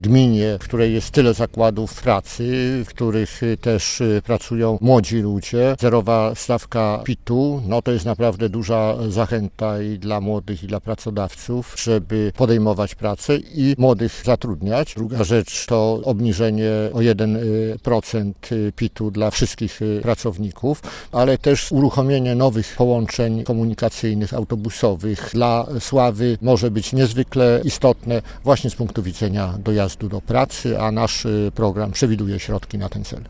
gminie, w której jest tyle zakładów pracy, w których też pracują młodzi ludzie. Zerowa stawka PIT-u, to jest naprawdę duża zachęta i dla młodych, i dla pracodawców, żeby podejmować pracę i młodych zatrudniać. Druga rzecz to obniżenie o 1% PIT-u dla wszystkich pracowników, ale też uruchomienie nowych połączeń komunikacyjnych, autobusowych dla Sławy może być niezwykle istotne właśnie z punktu widzenia dojazdu do pracy, a nasz program przewiduje środki na ten cel.